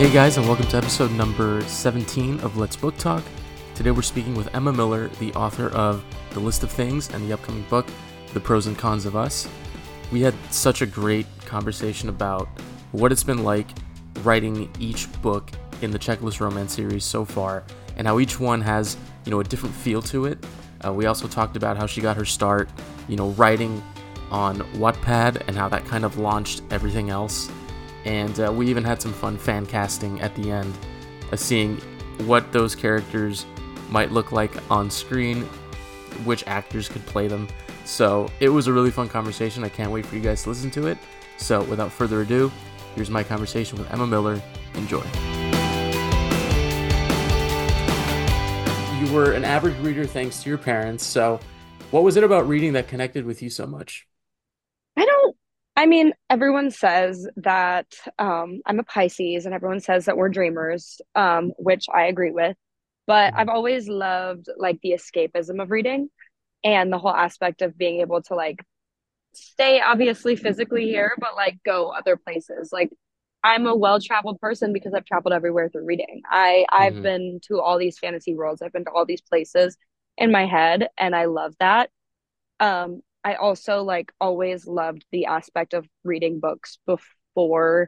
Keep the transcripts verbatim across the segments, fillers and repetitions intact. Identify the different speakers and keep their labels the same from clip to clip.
Speaker 1: Hey guys, and welcome to episode number seventeen of Let's Book Talk. Today we're speaking with Emma Miller, the author of The List of Things and the upcoming book, The Pros and Cons of Us. We had such a great conversation about what it's been like writing each book in the Checklist Romance series so far, and how each one has, you know, a different feel to it. Uh, we also talked about how she got her start, you know, writing on Wattpad and how that kind of launched everything else. And uh, we even had some fun fan casting at the end, uh, seeing what those characters might look like on screen, which actors could play them. So it was a really fun conversation. I can't wait for you guys to listen to it. So without further ado, here's my conversation with Emma Miller. Enjoy. You were an avid reader thanks to your parents. So what was it about reading that connected with you so much?
Speaker 2: I don't, I mean, everyone says that um, I'm a Pisces and everyone says that we're dreamers, um, which I agree with. But I've
Speaker 1: Mhm.
Speaker 2: always loved like the escapism of reading and the whole aspect of being able to like stay obviously physically here, but like go other places. Like I'm a well-traveled person because I've traveled everywhere through reading. I I've
Speaker 1: Mhm.
Speaker 2: been to all these fantasy worlds. I've been to all these places in my head, and I love that. Um, I also like always loved the aspect of reading books before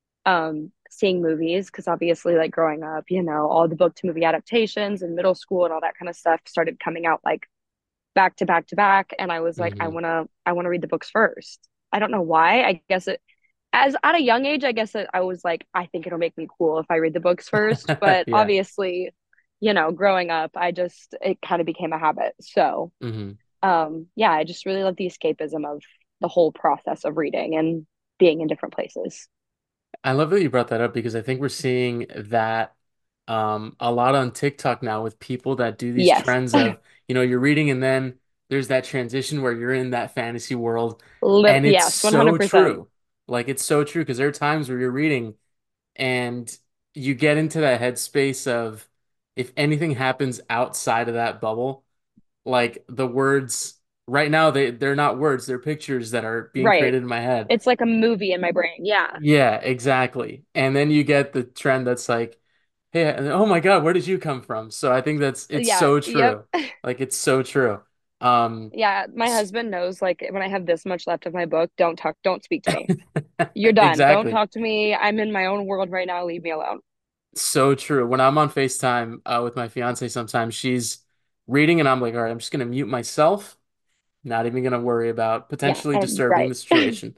Speaker 2: um seeing movies because obviously like growing up, you know, all the book to movie adaptations in middle school and all that kind of stuff started coming out like back to back to back and I was like I
Speaker 1: Mhm.
Speaker 2: want to I want to read the books first. I don't know why. I guess it as at a young age, I guess it, I was like I think it'll make me cool if I read the books first, but
Speaker 1: Yeah.
Speaker 2: obviously, you know, growing up, I just it kind of became a habit. So,
Speaker 1: Mhm.
Speaker 2: um yeah, I just really love the escapism of the whole process of reading and being in different places.
Speaker 1: I love that you brought that up because I think we're seeing that um, a lot on TikTok now with people that do these
Speaker 2: Yes.
Speaker 1: trends of, you know, you're reading and then there's that transition where you're in that fantasy world.
Speaker 2: Lit-
Speaker 1: And it's
Speaker 2: yes,
Speaker 1: so
Speaker 2: one hundred percent.
Speaker 1: true. Like, it's so true because there are times where you're reading and you get into that headspace of if anything happens outside of that bubble, like the words right now, they, they're not words, they're pictures that are being
Speaker 2: Right.
Speaker 1: created in my head.
Speaker 2: It's like a movie in my brain. Yeah.
Speaker 1: Yeah, exactly. And then you get the trend that's like, hey, oh my God, where did you come from? So I think that's it's
Speaker 2: Yeah.
Speaker 1: so
Speaker 2: Yep.
Speaker 1: true. Like it's so true. Um,
Speaker 2: Yeah, my
Speaker 1: s-
Speaker 2: husband knows like when I have this much left of my book, don't talk, don't speak to me. You're done. Don't
Speaker 1: exactly.
Speaker 2: talk to me. I'm in my own world right now. Leave me alone.
Speaker 1: So true. When I'm on FaceTime uh, with my fiance, sometimes she's reading and I'm like, all right, I'm just gonna mute myself, not even gonna worry about
Speaker 2: Yeah,
Speaker 1: potentially
Speaker 2: and
Speaker 1: disturbing
Speaker 2: right.
Speaker 1: the situation.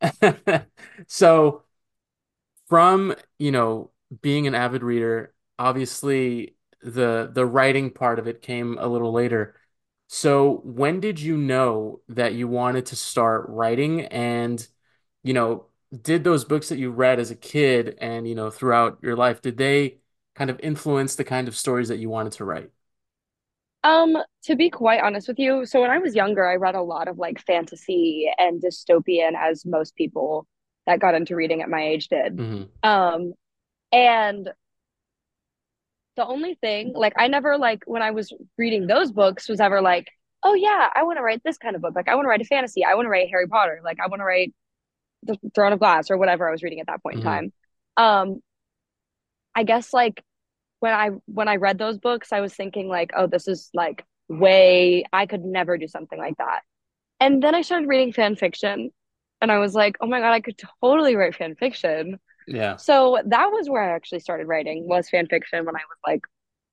Speaker 1: So from, you know, being an avid reader, obviously the the writing part of it came a little later. So when did you know that you wanted to start writing and, you know, did those books that you read as a kid and, you know, throughout your life, did they kind of influence the kind of stories that you wanted to write?
Speaker 2: Um, to be quite honest with you, so when I was younger, I read a lot of like fantasy and dystopian, as most people that got into reading at my age did.
Speaker 1: Hmm.
Speaker 2: Um, and the only thing, like, I never like when I was reading those books was ever like, oh yeah, I want to write this kind of book. Like, I want to write a fantasy. I want to write Harry Potter. Like, I want to write The Throne of Glass or whatever I was reading at that point in
Speaker 1: Hmm.
Speaker 2: time. Um, I guess like when I when I read those books, I was thinking like, oh, this is like way I could never do something like that. And then I started reading fan fiction, and I was like, oh my God, I could totally write fan fiction.
Speaker 1: Yeah.
Speaker 2: So that was where I actually started writing was fan fiction when I was like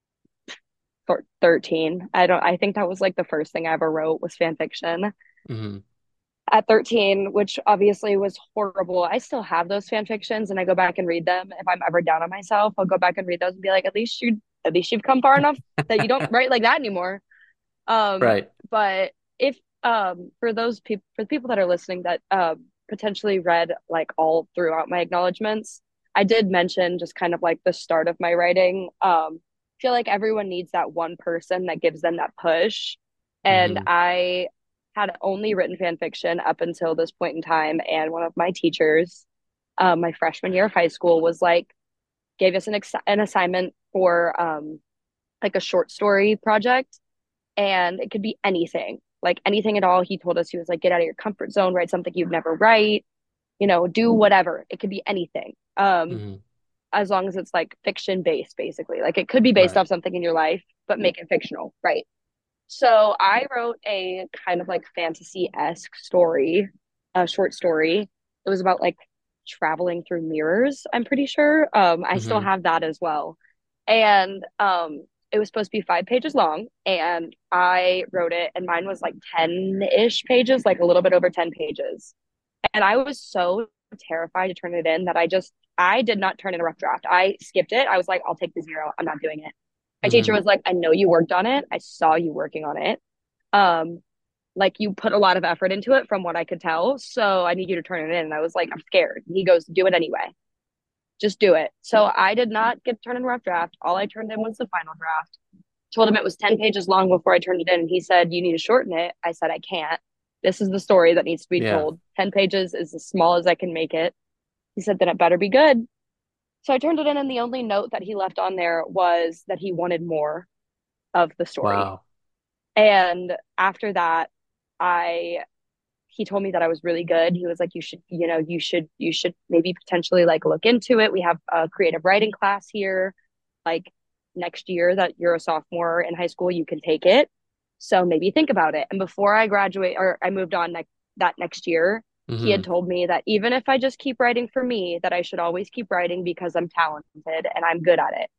Speaker 2: thirteen. I don't I think that was like the first thing I ever wrote was fan fiction
Speaker 1: Hmm.
Speaker 2: at thirteen, which obviously was horrible. I still have those fan fictions and I go back and read them. If I'm ever down on myself, I'll go back and read those and be like, at least you at least you've come far enough that you don't write like that anymore. Um,
Speaker 1: Right.
Speaker 2: but if um for those people for the people that are listening that um potentially read like all throughout my acknowledgments, I did mention just kind of like the start of my writing. Um, I feel like everyone needs that one person that gives them that push. And
Speaker 1: Hmm.
Speaker 2: I had only written fan fiction up until this point in time. And one of my teachers, um, my freshman year of high school, was like, gave us an, ex- an assignment for um, like a short story project. And it could be anything, like anything at all. He told us, he was like, get out of your comfort zone, write something you'd never write, you know, do whatever. It could be anything. Um,
Speaker 1: Hmm.
Speaker 2: as long as it's like fiction based, basically. Like it could be based
Speaker 1: Right.
Speaker 2: off something in your life, but make it fictional, right? So I wrote a kind of like fantasy-esque story, a short story. It was about like traveling through mirrors, I'm pretty sure. Um, I still
Speaker 1: Mm-hmm.
Speaker 2: have that as well. And um, it was supposed to be five pages long, and I wrote it, and mine was like ten-ish pages, like a little bit over ten pages. And I was so terrified to turn it in that I just I did not turn in a rough draft. I skipped it. I was like, I'll take the zero. I'm not doing it. My teacher
Speaker 1: Mm-hmm.
Speaker 2: was like, I know you worked on it. I saw you working on it. Um, like you put a lot of effort into it from what I could tell. So I need you to turn it in. And I was like, I'm scared. And he goes, do it anyway. Just do it. So I did not get turned in a rough draft. All I turned in was the final draft. Told him it was ten pages long before I turned it in. And he said, you need to shorten it. I said, I can't. This is the story that needs to be
Speaker 1: Yeah.
Speaker 2: told. ten pages is as small as I can make it. He said, then it better be good. So I turned it in, and the only note that he left on there was that he wanted more of the story.
Speaker 1: Wow.
Speaker 2: And after that, I he told me that I was really good. He was like, you should, you know, you should, you should maybe potentially like look into it. We have a creative writing class here. Like next year that you're a sophomore in high school, you can take it. So maybe think about it. And before I graduate or I moved on next that next year, he had
Speaker 1: Mm-hmm.
Speaker 2: told me that even if I just keep writing for me, that I should always keep writing because I'm talented and I'm good at it.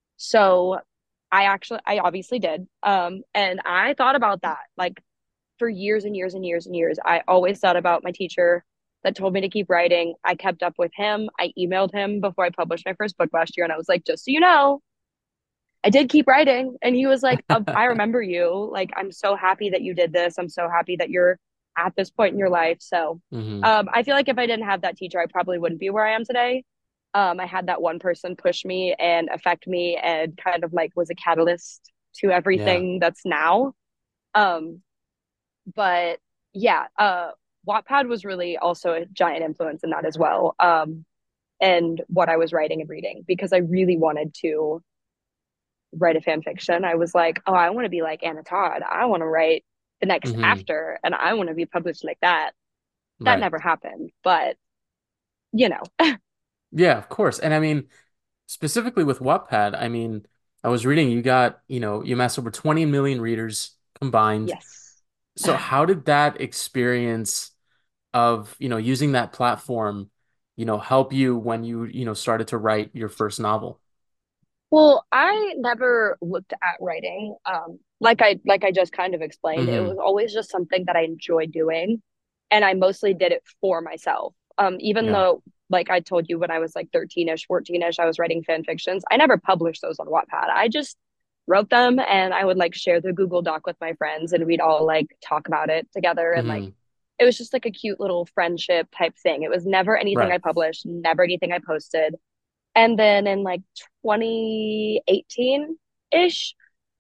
Speaker 2: So I actually I obviously did. Um and I thought about that like for years and years and years and years. I always thought about my teacher that told me to keep writing. I kept up with him. I emailed him before I published my first book last year and I was like, just so you know, I did keep writing. And he was like, uh, I remember you. Like, I'm so happy that you did this. I'm so happy that you're at this point in your life. So
Speaker 1: Mm-hmm.
Speaker 2: um, I feel like if I didn't have that teacher, I probably wouldn't be where I am today. Um, I had that one person push me and affect me and kind of like was a catalyst to
Speaker 1: Yeah.
Speaker 2: everything that's now. Um, but yeah, uh, Wattpad was really also a giant influence in that as well. Um, and what I was writing and reading because I really wanted to write a fan fiction. I was like, oh, I want to be like Anna Todd. I want to write the next
Speaker 1: Mm-hmm.
Speaker 2: after and I want to be published like that. That
Speaker 1: Right.
Speaker 2: never happened, but you know.
Speaker 1: Yeah, of course. And I mean, specifically with Wattpad, I mean, I was reading you got, you know, you amassed over twenty million readers combined.
Speaker 2: Yes.
Speaker 1: So how did that experience of, you know, using that platform, you know, help you when you, you know, started to write your first novel?
Speaker 2: Well, I never looked at writing. Um, like I like I just kind of explained, it
Speaker 1: Mm-hmm.
Speaker 2: was always just something that I enjoyed doing, and I mostly did it for myself. Um, even
Speaker 1: Yeah.
Speaker 2: though, like I told you, when I was like thirteen-ish, fourteen-ish, I was writing fan fictions. I never published those on Wattpad. I just wrote them, and I would like share the Google Doc with my friends, and we'd all like talk about it together, and like
Speaker 1: Mm-hmm.
Speaker 2: it was just like a cute little friendship type thing. It was never anything
Speaker 1: Right.
Speaker 2: I published, never anything I posted. And then in like twenty eighteen ish,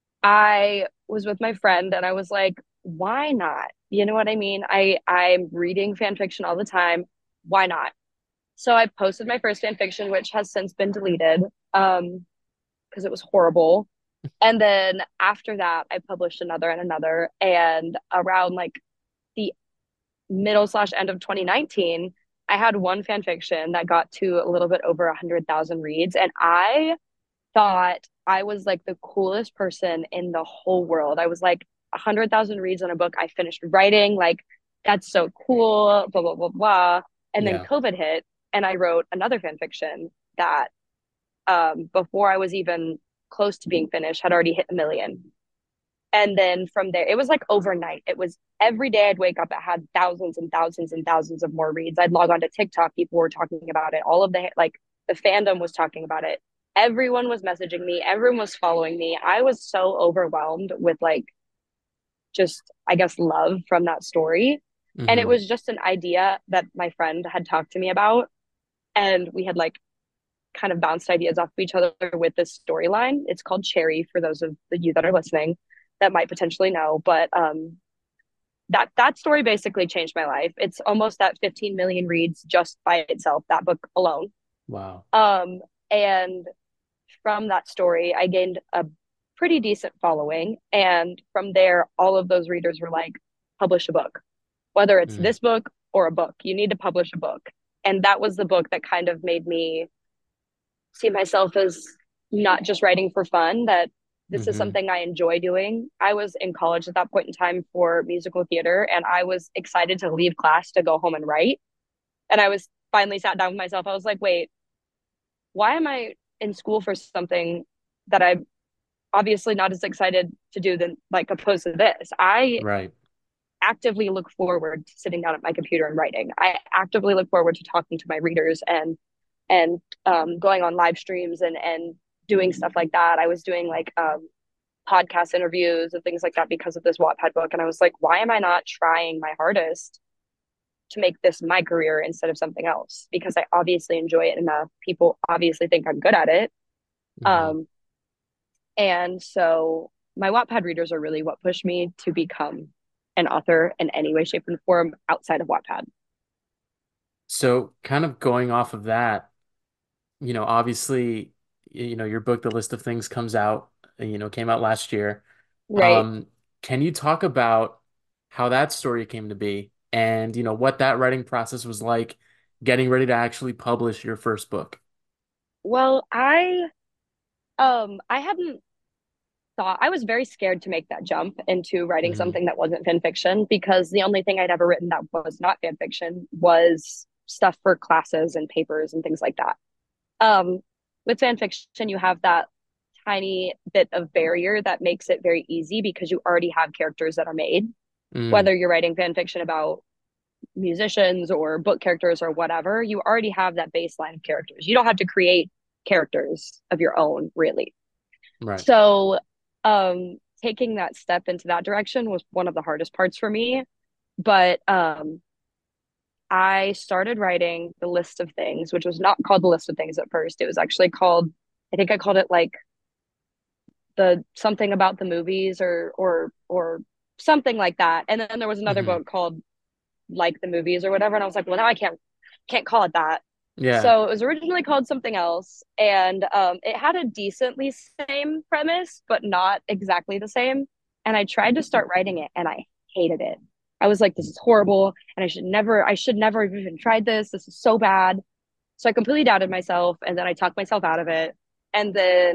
Speaker 2: I was with my friend and I was like, why not? You know what I mean? I I'm reading fan fiction all the time. Why not? So I posted my first fan fiction, which has since been deleted um because it was horrible. And then after that, I published another and another. And around like the middle slash end of twenty nineteen, I had one fan fiction that got to a little bit over a hundred thousand reads, and I thought I was like the coolest person in the whole world. I was like a hundred thousand reads on a book I finished writing. Like that's so cool. Blah blah blah blah. And then
Speaker 1: Yeah.
Speaker 2: COVID hit, and I wrote another fan fiction that um, before I was even close to being finished had already hit a million. And then from there, it was like overnight. It was every day I'd wake up, it had thousands and thousands and thousands of more reads. I'd log on to TikTok, people were talking about it. All of the like the fandom was talking about it. Everyone was messaging me, everyone was following me. I was so overwhelmed with like just, I guess, love from that story. And it
Speaker 1: Mm-hmm.
Speaker 2: was just an idea that my friend had talked to me about. And we had like kind of bounced ideas off of each other with this storyline. It's called Cherry for those of you that are listening that might potentially know. But um, that that story basically changed my life. It's almost at fifteen million reads just by itself, that book alone.
Speaker 1: Wow.
Speaker 2: Um, and from that story, I gained a pretty decent following. And from there, all of those readers were like, publish a book, whether it's
Speaker 1: Mm.
Speaker 2: this book or a book, you need to publish a book. And that was the book that kind of made me see myself as not just writing for fun, that this is
Speaker 1: Mm-hmm.
Speaker 2: something I enjoy doing. I was in college at that point in time for musical theater, and I was excited to leave class to go home and write. And I was finally sat down with myself. I was like, wait, why am I in school for something that I'm obviously not as excited to do than like opposed to this? I
Speaker 1: Right.
Speaker 2: actively look forward to sitting down at my computer and writing. I actively look forward to talking to my readers and and um, going on live streams and and doing stuff like that. I was doing like um, podcast interviews and things like that because of this Wattpad book, and I was like, why am I not trying my hardest to make this my career instead of something else? Because I obviously enjoy it enough. People obviously think I'm good at it.
Speaker 1: Mm-hmm.
Speaker 2: Um, and so my Wattpad readers are really what pushed me to become an author in any way, shape, and form outside of Wattpad.
Speaker 1: So kind of going off of that, you know, obviously, you know, your book, The List of Things, comes out, you know, came out last year.
Speaker 2: Right.
Speaker 1: Um, can you talk about how that story came to be and, you know, what that writing process was like getting ready to actually publish your first book?
Speaker 2: Well, I um I hadn't thought I was very scared to make that jump into writing
Speaker 1: Hmm.
Speaker 2: something that wasn't fan fiction because the only thing I'd ever written that was not fan fiction was stuff for classes and papers and things like that. Um, with fan fiction, you have that tiny bit of barrier that makes it very easy because you already have characters that are made.
Speaker 1: Mm,
Speaker 2: Whether you're writing fan fiction about musicians or book characters or whatever, you already have that baseline of characters. You don't have to create characters of your own, really.
Speaker 1: right.
Speaker 2: So, um, taking that step into that direction was one of the hardest parts for me. But um, I started writing the list of things, which was not called the list of things at first. It was actually called, I think I called it like the something about the movies or or or something like that. And then there was another
Speaker 1: Hmm.
Speaker 2: book called like the movies or whatever. And I was like, well, now I can't can't call it that.
Speaker 1: Yeah.
Speaker 2: So it was originally called something else, and um, it had a decently same premise, but not exactly the same. And I tried to start writing it, and I hated it. I was like, this is horrible, and I should never, I should never have even tried this. This is so bad. So I completely doubted myself, and then I talked myself out of it. And then,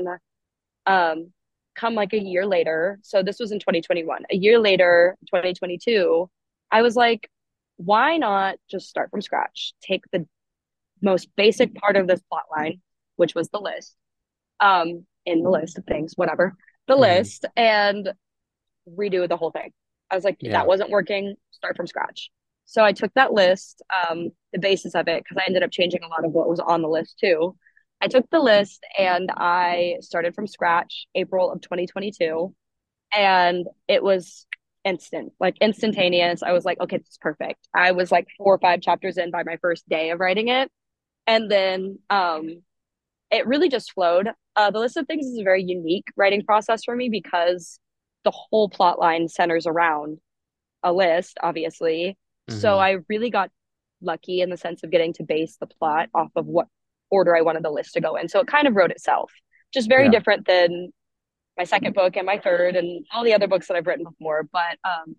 Speaker 2: um, come like a year later, so this was in twenty twenty-one. A year later, twenty twenty-two, I was like, why not just start from scratch? Take the most basic part of this plot line, which was the list, um, in the list of things, whatever, the
Speaker 1: Hmm.
Speaker 2: list, and redo the whole thing. I was like, that
Speaker 1: Yeah.
Speaker 2: wasn't working, start from scratch. So I took that list, um, the basis of it, because I ended up changing a lot of what was on the list too. I took the list and I started from scratch April of twenty twenty-two. And it was instant, like instantaneous. I was like, okay, this is perfect. I was like four or five chapters in by my first day of writing it. And then um, it really just flowed. Uh, the list of things is a very unique writing process for me because the whole plot line centers around a list, obviously. So
Speaker 1: Hmm.
Speaker 2: I really got lucky in the sense of getting to base the plot off of what order I wanted the list to go in. So it kind of wrote itself, just very
Speaker 1: Yeah.
Speaker 2: different than my second book and my third and all the other books that I've written before. But um,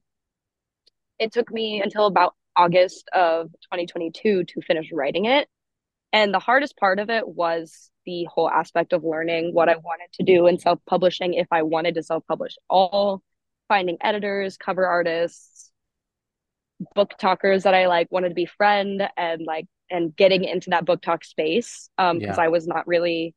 Speaker 2: it took me until about August of twenty twenty-two to finish writing it. And the hardest part of it was the whole aspect of learning what I wanted to do in self publishing if I wanted to self publish all, finding editors, cover artists, book talkers that I like wanted to befriend and like and getting into that book talk space um because
Speaker 1: Yeah.
Speaker 2: I was not really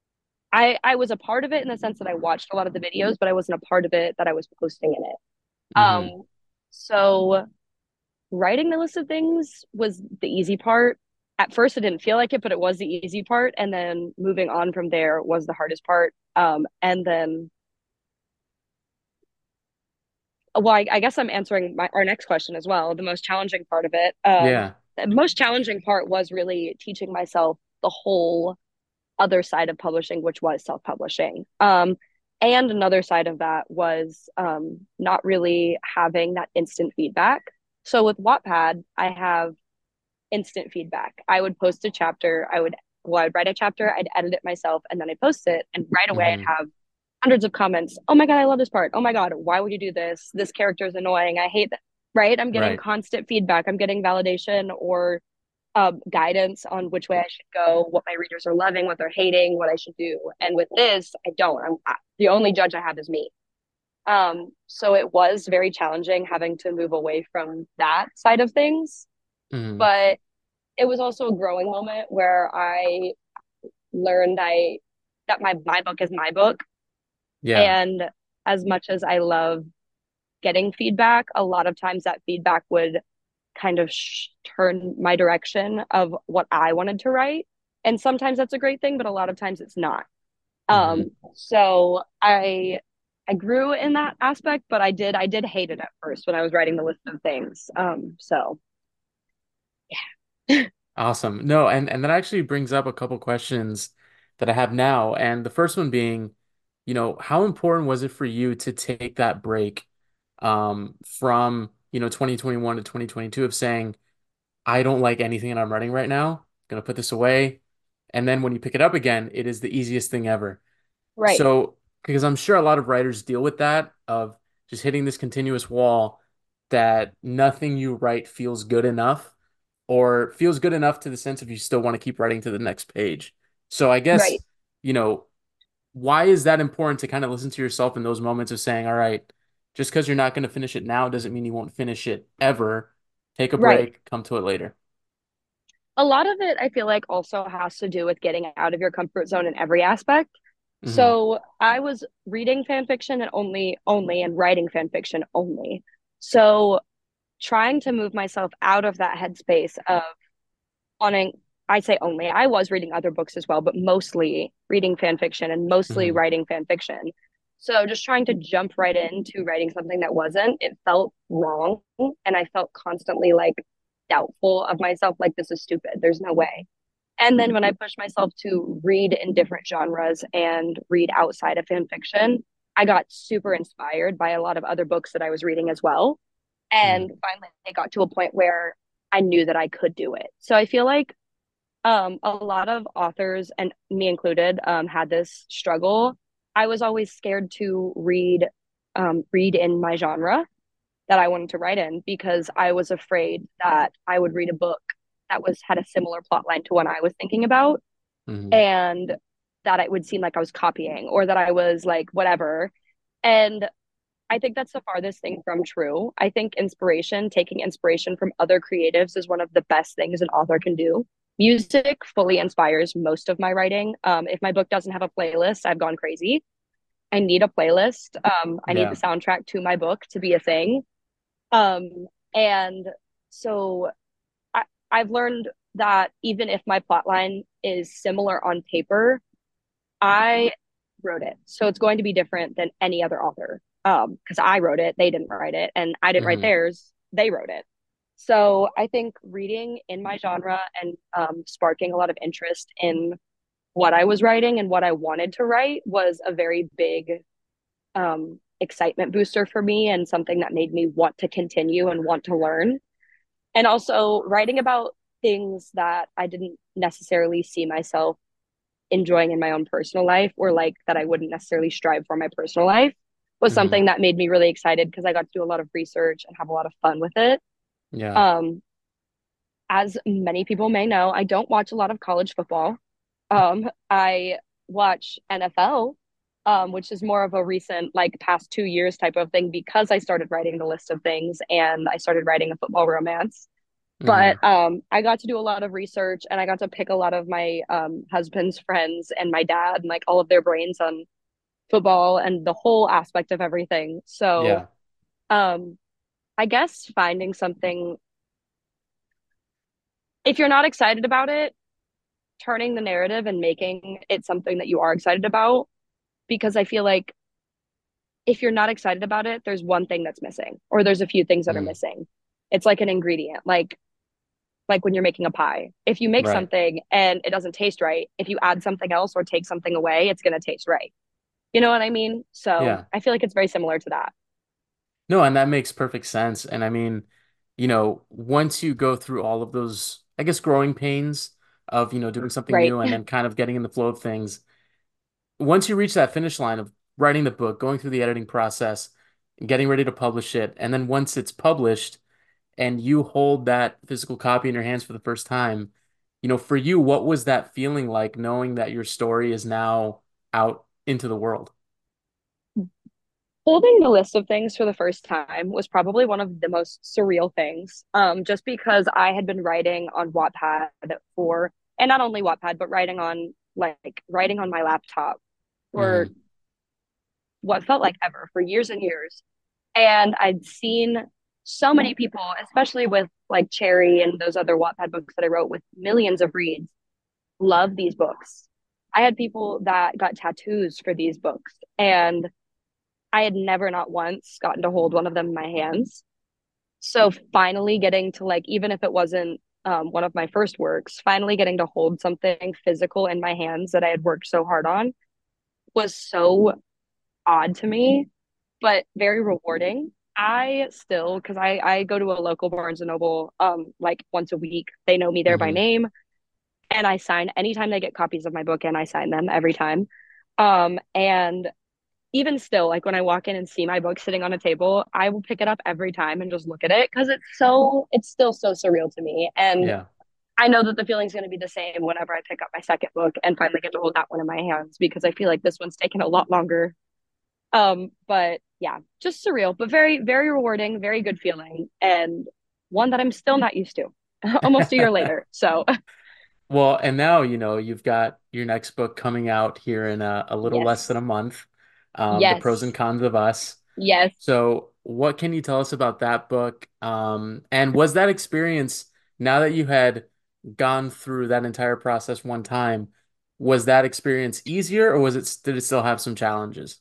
Speaker 2: I I was a part of it in the sense that I watched a lot of the videos but I wasn't a part of it that I was posting in it.
Speaker 1: Hmm.
Speaker 2: Um so writing the list of things was the easy part. At first, it didn't feel like it, but it was the easy part. And then moving on from there was the hardest part. Um, and then, well, I, I guess I'm answering my, our next question as well. The most challenging part of it. Um,
Speaker 1: Yeah.
Speaker 2: the most challenging part was really teaching myself the whole other side of publishing, which was self publishing. Um, and another side of that was um, not really having that instant feedback. So with Wattpad, I have instant feedback. I would post a chapter, I would well, I'd write a chapter, I'd edit it myself, and then I'd post it. And right away I'd
Speaker 1: Hmm.
Speaker 2: have hundreds of comments. Oh my God, I love this part. Oh my God, why would you do this? This character is annoying. I hate that. Right? I'm getting
Speaker 1: Right.
Speaker 2: constant feedback. I'm getting validation or um, guidance on which way I should go, what my readers are loving, what they're hating, what I should do. And with this, I don't. I'm I, the only judge I have is me. Um, so it was very challenging having to move away from that side of things,
Speaker 1: Hmm.
Speaker 2: but it was also a growing moment where I learned I that my my book is my book,
Speaker 1: Yeah.
Speaker 2: and as much as I love getting feedback, a lot of times that feedback would kind of sh- turn my direction of what I wanted to write. And sometimes that's a great thing, but a lot of times it's not.
Speaker 1: Hmm.
Speaker 2: Um, so I I grew in that aspect, but I did I did hate it at first when I was writing the list of things. Um, so yeah.
Speaker 1: Awesome. No, and and that actually brings up a couple questions that I have now. And the first one being, you know, how important was it for you to take that break um from, you know, twenty twenty-one to twenty twenty-two of saying, I don't like anything that I'm writing right now, gonna put this away. And then when you pick it up again, it is the easiest thing ever.
Speaker 2: Right,
Speaker 1: So, because I'm sure a lot of writers deal with that of just hitting this continuous wall that nothing you write feels good enough or feels good enough to the sense of you still want to keep writing to the next page. So, I guess,
Speaker 2: right,
Speaker 1: you know, why is that important to kind of listen to yourself in those moments of saying, all right, just because you're not going to finish it now doesn't mean you won't finish it ever. Take a
Speaker 2: right.
Speaker 1: break, come to it later.
Speaker 2: A lot of it I feel like also has to do with getting out of your comfort zone in every aspect.
Speaker 1: Hmm.
Speaker 2: So I was reading fan fiction and only only and writing fan fiction only. So trying to move myself out of that headspace of wanting, I say only, I was reading other books as well, but mostly reading fan fiction and mostly
Speaker 1: Hmm.
Speaker 2: writing fan fiction. So just trying to jump right into writing something that wasn't, it felt wrong. And I felt constantly like doubtful of myself, like this is stupid. There's no way. And then when I pushed myself to read in different genres and read outside of fan fiction, I got super inspired by a lot of other books that I was reading as well. And
Speaker 1: Hmm.
Speaker 2: finally, it got to a point where I knew that I could do it. So I feel like um, a lot of authors, and me included, um, had this struggle. I was always scared to read um, read in my genre that I wanted to write in because I was afraid that I would read a book that was had a similar plot line to one I was thinking about,
Speaker 1: Hmm.
Speaker 2: and that it would seem like I was copying or that I was like whatever. And I think that's the farthest thing from true. I think inspiration, taking inspiration from other creatives is one of the best things an author can do. Music fully inspires most of my writing. Um, if my book doesn't have a playlist, I've gone crazy. I need a playlist. Um, I need the
Speaker 1: Yeah.
Speaker 2: soundtrack to my book to be a thing. Um, and so I, I've learned that even if my plotline is similar on paper, I wrote it. So it's going to be different than any other author. Um, because I wrote it, they didn't write it, and I didn't write
Speaker 1: Hmm.
Speaker 2: theirs, they wrote it. So I think reading in my genre and um, sparking a lot of interest in what I was writing and what I wanted to write was a very big um, excitement booster for me and something that made me want to continue and want to learn. And also writing about things that I didn't necessarily see myself enjoying in my own personal life or like that I wouldn't necessarily strive for my personal life was
Speaker 1: Hmm.
Speaker 2: something that made me really excited because I got to do a lot of research and have a lot of fun with it.
Speaker 1: Yeah.
Speaker 2: Um, as many people may know, I don't watch a lot of college football. Um, I watch N F L, um, which is more of a recent, like past two years type of thing because I started writing the list of things and I started writing a football romance.
Speaker 1: Hmm.
Speaker 2: But um, I got to do a lot of research and I got to pick a lot of my um, husband's friends and my dad and like all of their brains on football and the whole aspect of everything. So
Speaker 1: Yeah.
Speaker 2: um, I guess finding something, if you're not excited about it, turning the narrative and making it something that you are excited about. Because I feel like if you're not excited about it, there's one thing that's missing, or there's a few things that are
Speaker 1: Mm.
Speaker 2: missing. It's like an ingredient. Like like when you're making a pie. If you make
Speaker 1: Right.
Speaker 2: something and it doesn't taste right, if you add something else or take something away, it's going to taste right. You know what I mean? So
Speaker 1: Yeah.
Speaker 2: I feel like it's very similar to that.
Speaker 1: No, and that makes perfect sense. And I mean, you know, once you go through all of those, I guess, growing pains of, you know, doing something
Speaker 2: Right.
Speaker 1: new and then kind of getting in the flow of things, once you reach that finish line of writing the book, going through the editing process, getting ready to publish it, and then once it's published, and you hold that physical copy in your hands for the first time, you know, for you, what was that feeling like knowing that your story is now out into the world?
Speaker 2: Holding the list of things for the first time was probably one of the most surreal things. Um, just because I had been writing on Wattpad for, and not only Wattpad, but writing on like writing on my laptop for
Speaker 1: Hmm.
Speaker 2: what felt like ever, for years and years. And I'd seen so many people, especially with like Cherry and those other Wattpad books that I wrote with millions of reads, love these books. I had people that got tattoos for these books, and I had never, not once, gotten to hold one of them in my hands. So finally getting to, like, even if it wasn't um, one of my first works, finally getting to hold something physical in my hands that I had worked so hard on was so odd to me, but very rewarding. I still, because I I go to a local Barnes and Noble um like once a week. They know me there by
Speaker 1: Hmm.
Speaker 2: name, and I sign anytime they get copies of my book, and I sign them every time. Um, and even still, like when I walk in and see my book sitting on a table, I will pick it up every time and just look at it because it's so it's still so surreal to me. And
Speaker 1: Yeah.
Speaker 2: I know that the feeling's going to be the same whenever I pick up my second book and finally get to hold that one in my hands because I feel like this one's taken a lot longer. Um, but yeah, just surreal, but very, very rewarding, very good feeling, and one that I'm still not used to almost a year later. So
Speaker 1: Well, and now, you know, you've got your next book coming out here in a, a little less than
Speaker 2: yes,
Speaker 1: a month, um, The Pros and
Speaker 2: yes,
Speaker 1: Cons of Us.
Speaker 2: yes.
Speaker 1: So, what can you tell us about that book? Um, and was that experience, now that you had gone through that entire process one time, was that experience easier or was it, did it still have some challenges?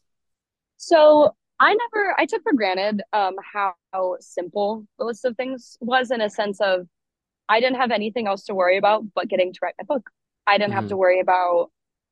Speaker 2: So I never, I took for granted um, how simple the list of things was in a sense of I didn't have anything else to worry about but getting to write my book. I didn't have
Speaker 1: Hmm.
Speaker 2: to worry about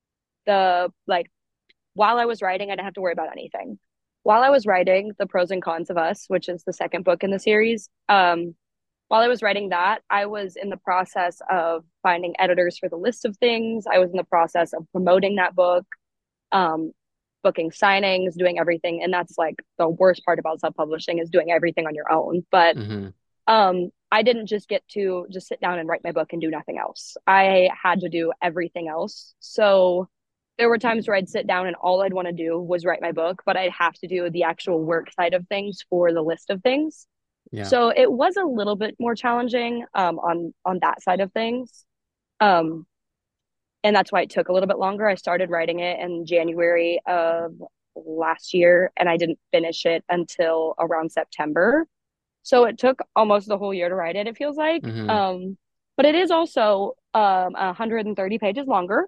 Speaker 2: the, like, while I was writing, I didn't have to worry about anything. While I was writing The Pros and Cons of Us, which is the second book in the series, um, while I was writing that, I was in the process of finding editors for the list of things. I was in the process of promoting that book, um, booking signings, doing everything. And that's like the worst part about self-publishing is doing everything on your own. But
Speaker 1: Hmm.
Speaker 2: um, I didn't just get to just sit down and write my book and do nothing else. I had to do everything else. So there were times where I'd sit down and all I'd want to do was write my book, but I'd have to do the actual work side of things for the list of things.
Speaker 1: Yeah.
Speaker 2: So it was a little bit more challenging um, on on that side of things. Um, and that's why it took a little bit longer. I started writing it in January of last year, and I didn't finish it until around September. So it took almost the whole year to write it, it feels like.
Speaker 1: Hmm.
Speaker 2: Um, but it is also um, one hundred thirty pages longer.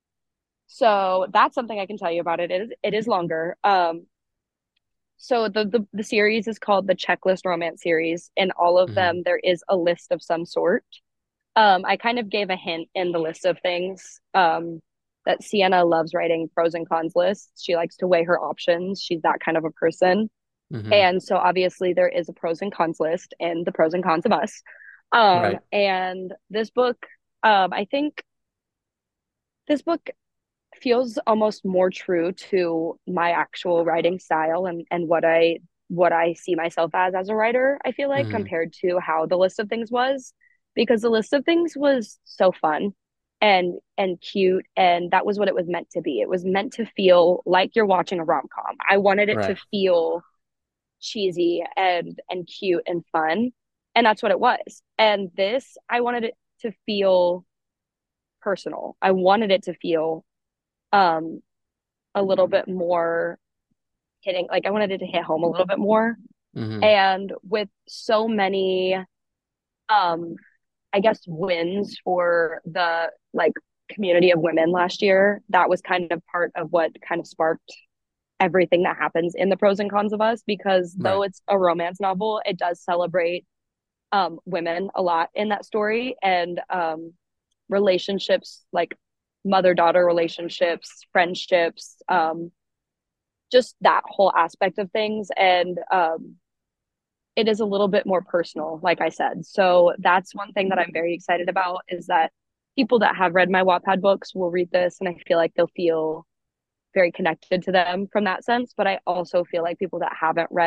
Speaker 2: So that's something I can tell you about it. It is, it is longer. Um, so the, the the series is called the Checklist Romance series. In all of
Speaker 1: Hmm.
Speaker 2: them, there is a list of some sort. Um, I kind of gave a hint in the list of things um, that Sienna loves writing pros and cons lists. She likes to weigh her options. She's that kind of a person.
Speaker 1: Hmm.
Speaker 2: And so obviously there is a pros and cons list in the pros and cons of us. Um,
Speaker 1: Right.
Speaker 2: and this book, um, I think this book feels almost more true to my actual writing style and, and what I what I see myself as as a writer, I feel like,
Speaker 1: Hmm.
Speaker 2: compared to how the list of things was, because the list of things was so fun and and cute, and that was what it was meant to be. It was meant to feel like you're watching a rom-com. I wanted it to
Speaker 1: Right.
Speaker 2: feel cheesy and and cute and fun, and that's what it was. And this, I wanted it to feel personal. I wanted it to feel um a little bit more hitting, like I wanted it to hit home a little bit more.
Speaker 1: Hmm.
Speaker 2: And with so many um I guess wins for the like community of women last year, that was kind of part of what kind of sparked everything that happens in the pros and cons of us, because though
Speaker 1: Right.
Speaker 2: it's a romance novel, it does celebrate um women a lot in that story, and um relationships, like mother daughter relationships, friendships, um just that whole aspect of things. And um, it is a little bit more personal, like I said. So that's one thing that I'm very excited about, is that people that have read my Wattpad books will read this, and I feel like they'll feel very connected to them from that sense. But I also feel like people that haven't read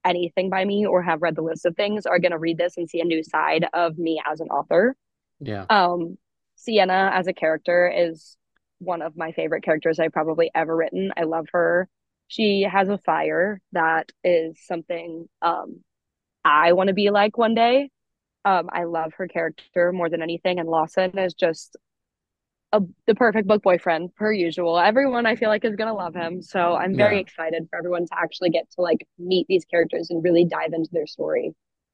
Speaker 2: anything by me or have read the list of things are going to read this and see a new side of me as an author.
Speaker 1: Yeah.
Speaker 2: Um, Sienna as a character is one of my favorite characters I've probably ever written. I love her. She has a fire that is something um, I want to be like one day. Um, I love her character more than anything, and Lawson is just a, the perfect book boyfriend per usual. Everyone I feel like is gonna love him, so I'm very
Speaker 1: Yeah.
Speaker 2: excited for everyone to actually get to like meet these characters and really dive into their story.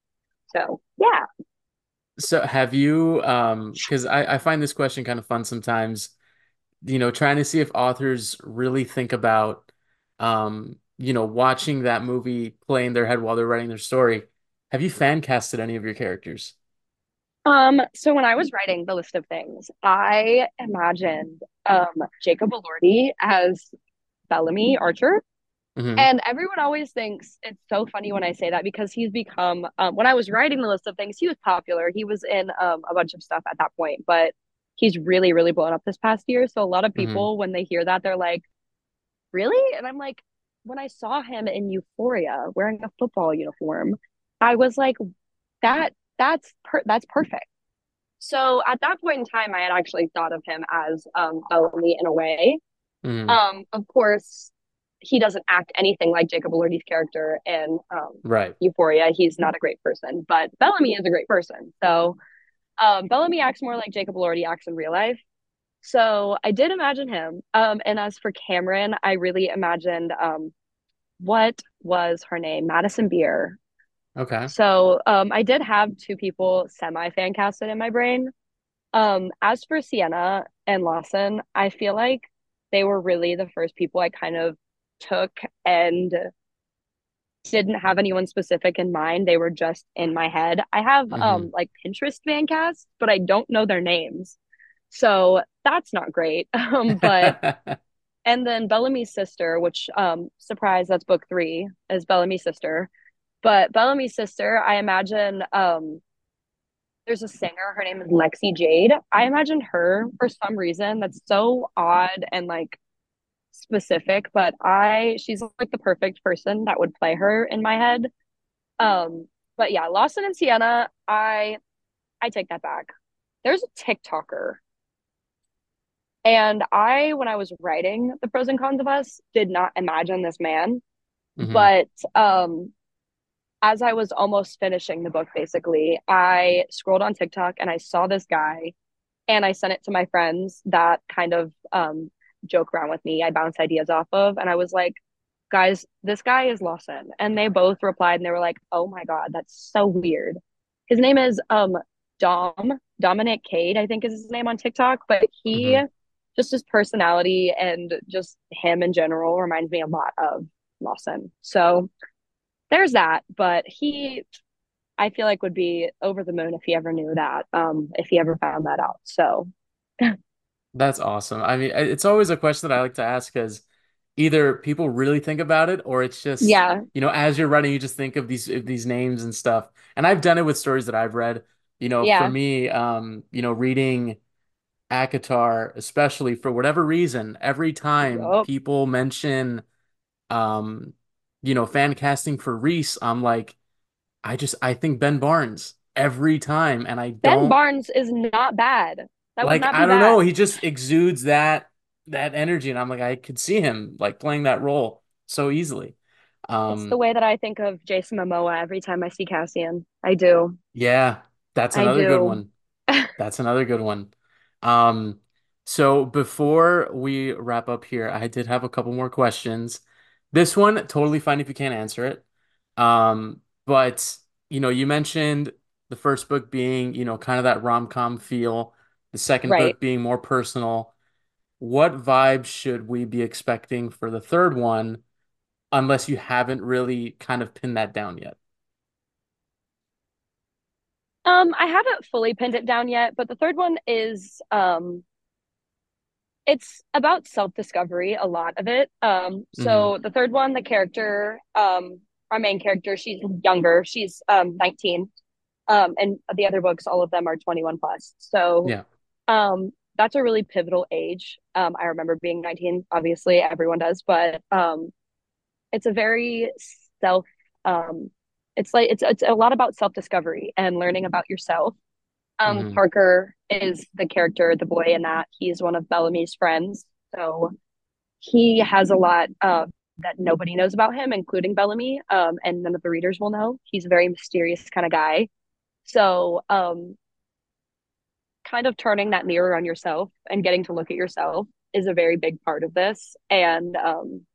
Speaker 2: So yeah.
Speaker 1: So have you, um, because I, I find this question kind of fun sometimes, you know, trying to see if authors really think about, um, you know, watching that movie play in their head while they're writing their story. Have you fan casted any of your characters?
Speaker 2: Um, so when I was writing the list of things, I imagined um Jacob Elordi as Bellamy Archer.
Speaker 1: Hmm.
Speaker 2: And everyone always thinks it's so funny when I say that because he's become um, when I was writing the list of things, he was popular. He was in um, a bunch of stuff at that point, but he's really, really blown up this past year. So a lot of
Speaker 1: Hmm.
Speaker 2: people, when they hear that, they're like, "Really?" And I'm like, when I saw him in Euphoria wearing a football uniform, I was like, "That that's per- that's perfect." So at that point in time, I had actually thought of him as um, Bellamy in a way.
Speaker 1: Hmm.
Speaker 2: Um, of course, he doesn't act anything like Jacob Elordi's character in um,
Speaker 1: Right.
Speaker 2: Euphoria. He's not a great person, but Bellamy is a great person. So um, Bellamy acts more like Jacob Elordi acts in real life. So I did imagine him. Um, and as for Cameron, I really imagined um, what was her name? Madison Beer.
Speaker 1: Okay.
Speaker 2: So um, I did have two people semi fan casted in my brain. Um, as for Sienna and Lawson, I feel like they were really the first people I kind of took and didn't have anyone specific in mind. They were just in my head. I have
Speaker 1: Hmm.
Speaker 2: um like Pinterest fan casts, but I don't know their names. So that's not great. Um, but and then Bellamy's sister, which um surprise, that's book three, is Bellamy's sister. But Bellamy's sister, I imagine um there's a singer, her name is Lexi Jade. I imagine her for some reason that's so odd and like specific, but I she's like the perfect person that would play her in my head. Um, but yeah, Lawson and Sienna, I I take that back. There's a TikToker, and I when I was writing the pros and cons of us did not imagine this man,
Speaker 1: Hmm.
Speaker 2: but um as I was almost finishing the book basically, I scrolled on TikTok and I saw this guy and I sent it to my friends that kind of um joke around with me. I bounce ideas off of and I was like, guys, this guy is Lawson. And they both replied and they were like, oh my God, that's so weird. His name is um Dom, Dominic Cade, I think is his name on TikTok, but he
Speaker 1: Hmm.
Speaker 2: just his personality and just him in general reminds me a lot of Lawson. So there's that. But he I feel like would be over the moon if he ever knew that, um, if he ever found that out. So
Speaker 1: That's awesome. I mean, it's always a question that I like to ask because either people really think about it or it's just,
Speaker 2: yeah,
Speaker 1: you know, as you're writing, you just think of these of these names and stuff. And I've done it with stories that I've read. You know, for
Speaker 2: yeah,
Speaker 1: me, um, you know, reading ACOTAR, especially for whatever reason, every time
Speaker 2: yup.
Speaker 1: people mention, um, you know, fan casting for Reese, I'm like, I just I think Ben Barnes every time, and I
Speaker 2: Ben
Speaker 1: don't
Speaker 2: Barnes is not bad. That would
Speaker 1: like
Speaker 2: not
Speaker 1: I
Speaker 2: be
Speaker 1: don't know,
Speaker 2: bad.
Speaker 1: he just exudes that that energy, and I'm like I could see him like playing that role so easily.
Speaker 2: It's the
Speaker 1: Um,
Speaker 2: way that I think of Jason Momoa every time I see Cassian. I do.
Speaker 1: yeah, that's
Speaker 2: I
Speaker 1: another good
Speaker 2: do.
Speaker 1: one. That's another good one. Um, so before we wrap up here, I did have a couple more questions. This one, totally fine if you can't answer it. Um, but you know, you mentioned the first book being, you know, kind of that rom-com feel, the second
Speaker 2: Right.
Speaker 1: book being more personal. What vibes should we be expecting for the third one, unless you haven't really kind of pinned that down yet?
Speaker 2: Um, I haven't fully pinned it down yet, but the third one is um it's about self-discovery, a lot of it. Um,
Speaker 1: Hmm.
Speaker 2: so the third one, the character, um, our main character, she's younger. She's um nineteen. Um, and the other books, all of them are twenty-one plus. So
Speaker 1: Yeah.
Speaker 2: um that's a really pivotal age. Um, I remember being nineteen, obviously everyone does, but um it's a very self Um, it's like it's it's a lot about self-discovery and learning about yourself. Um,
Speaker 1: Hmm.
Speaker 2: Parker is the character, the boy in that. He's one of Bellamy's friends. So he has a lot uh, that nobody knows about him, including Bellamy, um, and none of the readers will know. He's a very mysterious kind of guy. So, um, kind of turning that mirror on yourself and getting to look at yourself is a very big part of this. And um,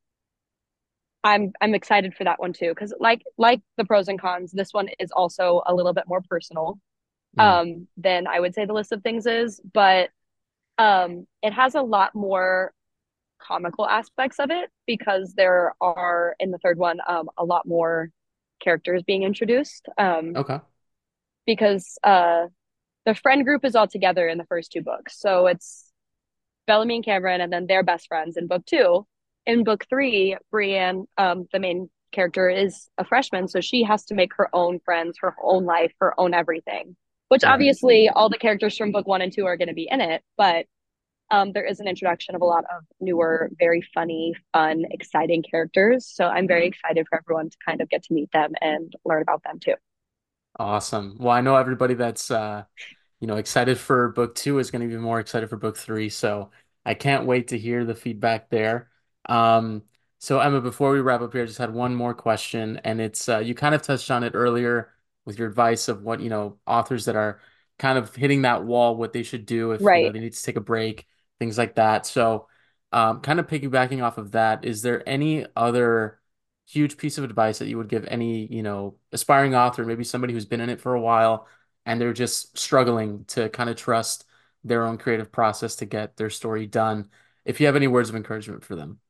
Speaker 2: I'm I'm excited for that one too because like like the pros and cons, this one is also a little bit more personal
Speaker 1: Mm.
Speaker 2: um, than I would say the list of things is, but um, it has a lot more comical aspects of it because there are in the third one um, a lot more characters being introduced um,
Speaker 1: Okay.
Speaker 2: because uh, the friend group is all together in the first two books. So it's Bellamy and Cameron, and then they're best friends in book two. In book three, Brienne, um, the main character, is a freshman, so she has to make her own friends, her own life, her own everything. Which
Speaker 1: Right.
Speaker 2: obviously all the characters from book one and two are going to be in it, but um, there is an introduction of a lot of newer, very funny, fun, exciting characters. So I'm very excited for everyone to kind of get to meet them and learn about them too.
Speaker 1: Awesome. Well, I know everybody that's uh, you know, excited for book two is going to be more excited for book three. So I can't wait to hear the feedback there. Um, so Emma, before we wrap up here, I just had one more question, and it's uh, you kind of touched on it earlier with your advice of what, you know, authors that are kind of hitting that wall, what they should do if, you know,
Speaker 2: Right.
Speaker 1: they need to take a break, things like that. So um, kind of piggybacking off of that, is there any other huge piece of advice that you would give any, you know, aspiring author, maybe somebody who's been in it for a while and they're just struggling to kind of trust their own creative process to get their story done? If you have any words of encouragement for them.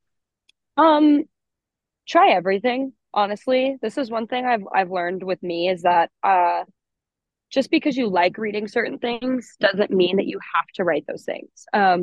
Speaker 2: Um, Try everything, honestly. This is one thing I've I've learned with me is that uh just because you like reading certain things doesn't mean that you have to write those things. Um,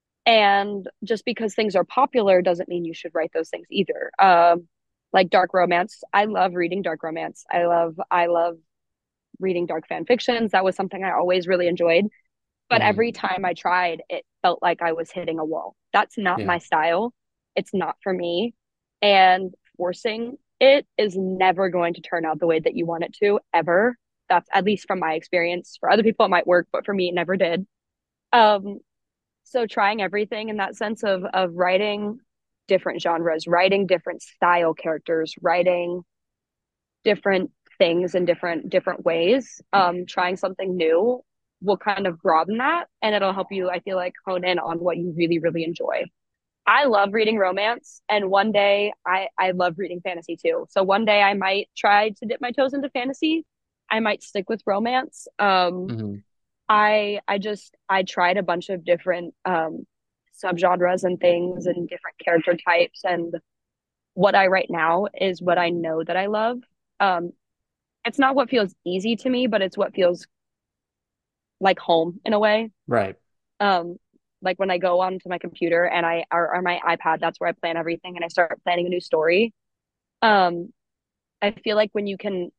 Speaker 2: and just because things are popular doesn't mean you should write those things either. Um, like dark romance, I love reading dark romance. I love I love reading dark fan fictions. That was something I always really enjoyed. But
Speaker 1: Hmm.
Speaker 2: every time I tried, it felt like I was hitting a wall. That's not
Speaker 1: Yeah.
Speaker 2: my style. It's not for me. And forcing it is never going to turn out the way that you want it to, ever. That's at least from my experience. For other people, it might work, but for me, it never did. Um, so trying everything in that sense of of writing different genres, writing different style characters, writing different things in different different ways, um, trying something new will kind of broaden that and it'll help you, I feel like, hone in on what you really, really enjoy. I love reading romance and one day I, I love reading fantasy too. So one day I might try to dip my toes into fantasy. I might stick with romance. Um,
Speaker 1: Hmm.
Speaker 2: I I just I tried a bunch of different um subgenres and things and different character types and what I write now is what I know that I love. Um, it's not what feels easy to me, but it's what feels like home in a way.
Speaker 1: Right.
Speaker 2: Um, like when I go onto my computer and I or, or my iPad, that's where I plan everything and I start planning a new story. Um, I feel like when you can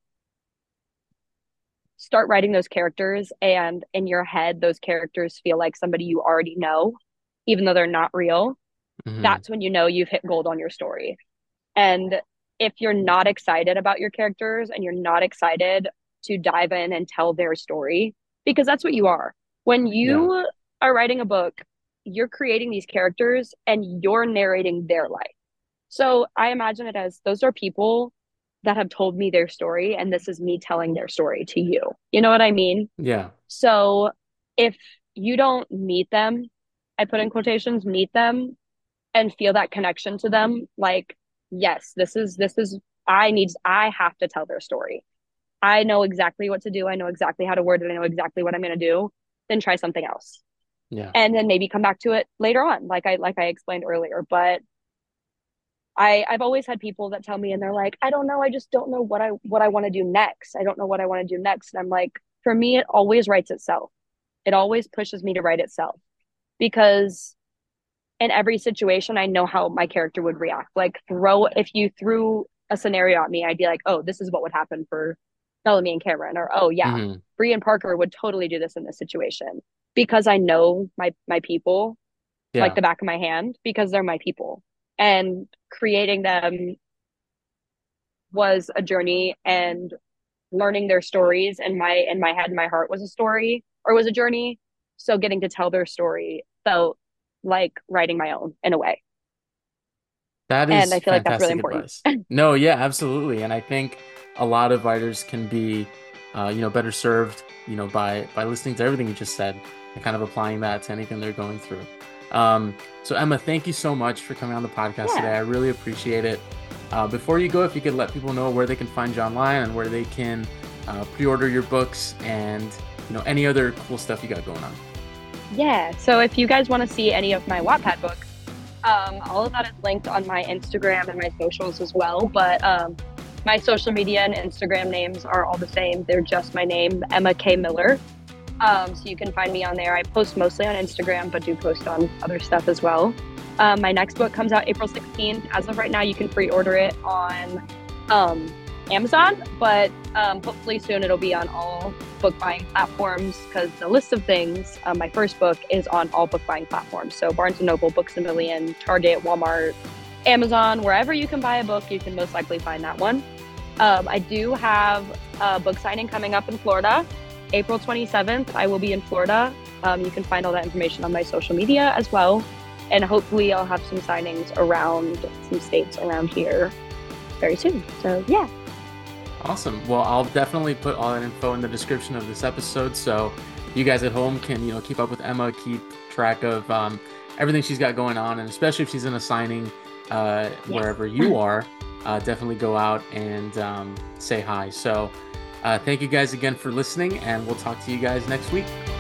Speaker 2: start writing those characters and in your head those characters feel like somebody you already know, even though they're not real,
Speaker 1: Hmm.
Speaker 2: that's when you know you've hit gold on your story. And if you're not excited about your characters and you're not excited to dive in and tell their story, because that's what you are. When
Speaker 1: Yeah.
Speaker 2: you are writing a book, you're creating these characters and you're narrating their life. So I imagine it as those are people that have told me their story, and this is me telling their story to you. You know what I mean?
Speaker 1: Yeah.
Speaker 2: So if you don't meet them, I put in quotations, meet them and feel that connection to them, like, yes, this is, this is, I need, I have to tell their story. I know exactly what to do. I know exactly how to word it. I know exactly what I'm going to do. Then try something else.
Speaker 1: Yeah.
Speaker 2: And then maybe come back to it later on, like I, like I explained earlier. But I I've always had people that tell me and they're like, I don't know, I just don't know what I what I want to do next. I don't know what I want to do next. And I'm like, for me, it always writes itself. It always pushes me to write itself because in every situation, I know how my character would react. Like throw if you threw a scenario at me, I'd be like, oh, this is what would happen for Bellamy and Cameron, or oh yeah,
Speaker 1: Hmm.
Speaker 2: Bree and Parker would totally do this in this situation because I know my my people like
Speaker 1: Yeah.
Speaker 2: the back of my hand because they're my people and creating them was a journey, and learning their stories in my in my head and my heart was a story or was a journey. So getting to tell their story felt like writing my own in a way.
Speaker 1: That
Speaker 2: And
Speaker 1: is
Speaker 2: I feel like that's really
Speaker 1: fantastic
Speaker 2: important.
Speaker 1: advice. No, yeah, absolutely. And I think a lot of writers can be, uh, you know, better served, you know, by by listening to everything you just said and kind of applying that to anything they're going through. Um, so Emma, thank you so much for coming on the podcast
Speaker 2: Yeah.
Speaker 1: today. I really appreciate it. Uh, before you go, if you could let people know where they can find you online and where they can uh, pre-order your books and, you know, any other cool stuff you got going on.
Speaker 2: Yeah. So if you guys want to see any of my Wattpad books, um, all of that is linked on my Instagram and my socials as well. But um, my social media and Instagram names are all the same. They're just my name, Emma K. Miller. Um, so you can find me on there. I post mostly on Instagram, but do post on other stuff as well. Um, my next book comes out April sixteenth. As of right now, you can pre-order it on um, Amazon, but um, hopefully soon it'll be on all book buying platforms, because The List of Things, um, my first book, is on all book buying platforms. So Barnes and Noble, Books a Million, Target, Walmart, Amazon, wherever you can buy a book, you can most likely find that one. Um, I do have a book signing coming up in Florida. April twenty-seventh, I will be in Florida. Um, you can find all that information on my social media as well. And hopefully I'll have some signings around some states around here very soon. So yeah.
Speaker 1: Awesome. Well, I'll definitely put all that info in the description of this episode, so you guys at home can, you know, keep up with Emma, keep track of um, everything she's got going on, and especially if she's in a signing uh,
Speaker 2: Yes.
Speaker 1: wherever you are, uh, definitely go out and um, say hi. So uh, thank you guys again for listening, and we'll talk to you guys next week.